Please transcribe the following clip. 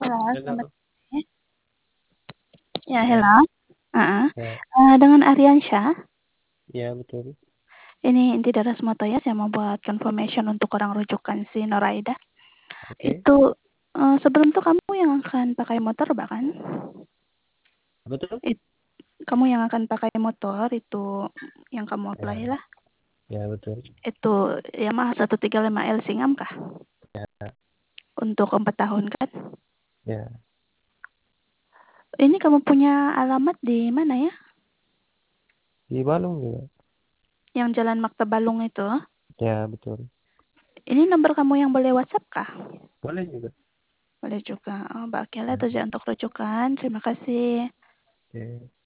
Halo, selamat Halo, sore. Ya, ya, hello. Heeh. ya, Dengan Aryansyah, ya betul. ini Inti Daras Motoya, saya mau buat confirmation untuk orang rujukan si Noraida. Oke, Itu sebelum tuh kamu yang akan pakai motor bahkan? betul. Kamu yang akan pakai motor itu yang kamu apply Ya, lah. ya betul. Itu Yamaha 135L Singam kah? Ya, Untuk 4 tahun kan? ya Ini kamu punya alamat di mana ya? di Balung juga. Yang Jalan Makta Balung itu. Ya betul. Ini nomor kamu yang boleh WhatsApp kah? Boleh juga. Boleh juga. Oh, Mbak Kela Ya, itu aja untuk rujukan. Terima kasih. oke.